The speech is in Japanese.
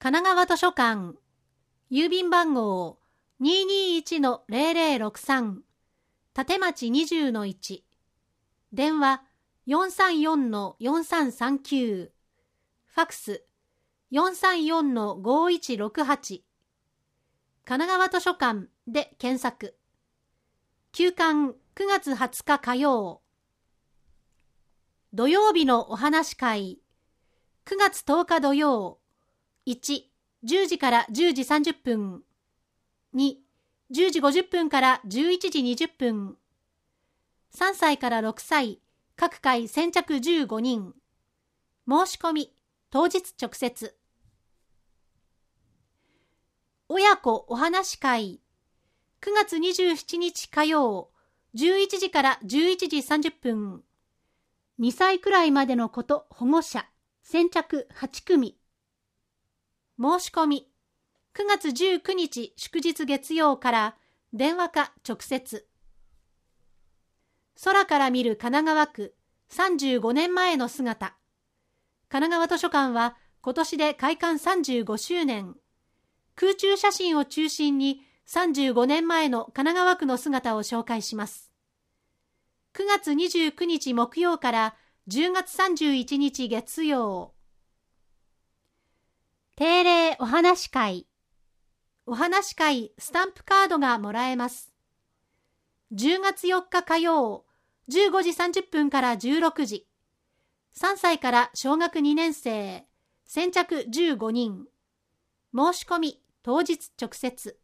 神奈川図書館、郵便番号 221-0063、立町20-1、電話 434-4339、ファクス 434-5168、神奈川図書館で検索。休館9月20日火曜。土曜日のお話会、9月10日土曜。1、10時から10時30分。2、10時50分から11時20分。3歳から6歳、各回先着15人。申し込み、当日直接。親子お話会、9月27日火曜、11時から11時30分。2歳くらいまでの子と保護者、先着8組。申し込み、9月19日祝日月曜から電話か直接。空から見る神奈川区35年前の姿。神奈川図書館は今年で開館35周年。空中写真を中心に35年前の神奈川区の姿を紹介します。9月29日木曜から10月31日月曜。定例お話会。お話会スタンプカードがもらえます。10月4日火曜、15時30分から16時。3歳から小学2年生、先着15人。申し込み、当日直接。